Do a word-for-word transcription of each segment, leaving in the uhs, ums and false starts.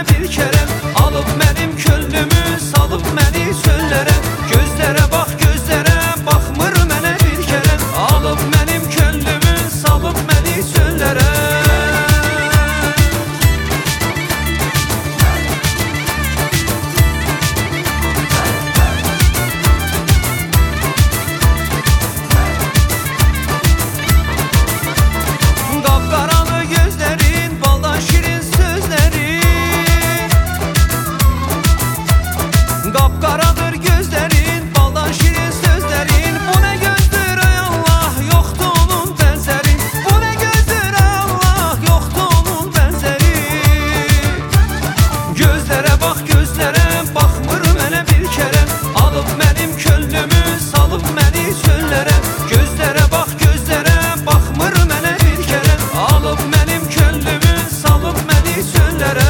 mənə bir kərəm. Alıb mənim könlümü, salıb məni çöllərə. Gözlərə bax, gözlərə, baxmır mənə bir kərəm. Alıb mənim könlümü, salıb məni çöllərə. Qapqaralı gözlərin, baldan şirin sözlərin. Qapqaradır gözlərin, baldan şirin sözlərin. Bu nə gözdür ey Allah, yoxdur onun bənzəri. Bu nə gözdür ey Allah, yoxdur onun bənzəri. Gözlərə bax, gözlərə, baxmır mənə bir kərəm. Alıb mənim könlümü, salıb məni çöllərə. Gözlərə bax, gözlərə, baxmır mənə bir kərəm. Alıb mənim könlümü, salıb məni çöllərə.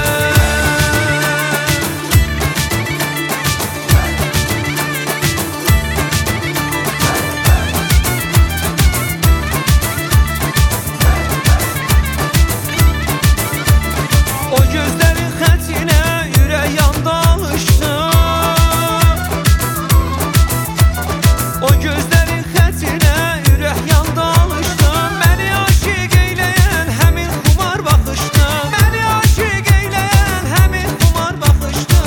O gözlərin xəttinə ürək yanda alışdı. O gözlərin xəttinə ürək yanda alışdı. Məni aşiq eyləyən həmin xumar baxışdı. Məni aşiq eyləyən həmin xumar baxışdı.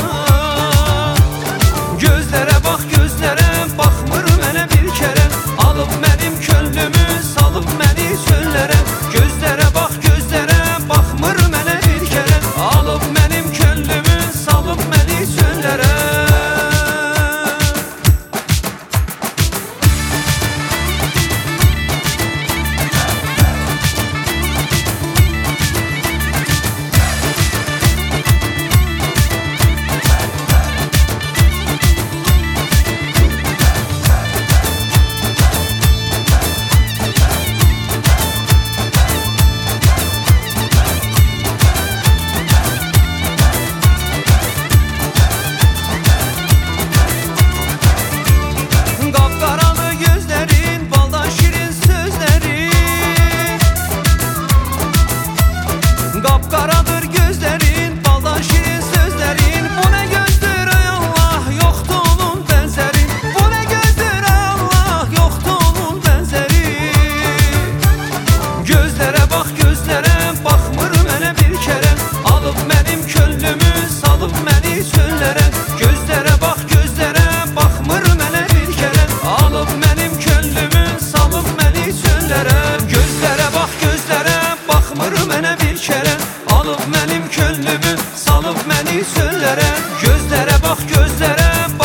Gözlərə bax, gözlərə, baxmır mənə bir kərəm. Alıb mənim könlümü, salıb məni çöllərə. Gözlərə bax, gözlərə, baxmır mənə bir kərəm. Alıb mənim könlümü, salıb məni çöllərə. Qapqaralı gözlərin, baldan şirin sözlərin. Qapqaradır gözlərin, baldan şirin sözlərin. Bu nə gözdür ey Allah, yoxdur onun bənzəri. Bu nə gözdür ey Allah, yoxdur onun bənzəri. Gözlərə bax, gözlərə, baxmır mənə bir kərəm. Alıb mənim könlümü, salıb məni çöllərə. Gözlərə bax, gözlərə, baxmır mənə bir kərəm. Alıb mənim könlümü, salıb məni çöllərə. Gözlərə bax, gözlərə, baxmır mənə bir kərəm. Alıb mənim könlümü, salıb məni çöllərə. Gözlərə bax, gözlərə,